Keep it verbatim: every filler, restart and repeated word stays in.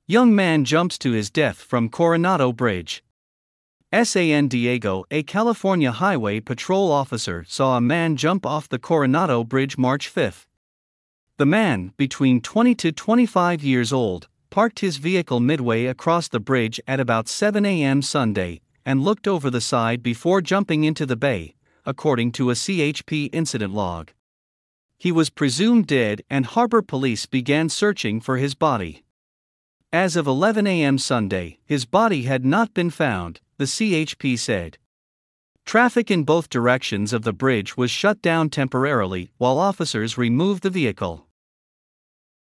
Young man jumps to his death from Coronado Bridge. San Diego, a California highway patrol officer saw a man jump off the Coronado Bridge March fifth. The man, between twenty to twenty-five years old, parked his vehicle midway across the bridge at about seven a m Sunday and looked over the side before jumping into the bay, according to a C H P incident log. He was presumed dead and Harbor Police began searching for his body. As of eleven a m Sunday, his body had not been found, the C H P said. Traffic in both directions of the bridge was shut down temporarily while officers removed the vehicle.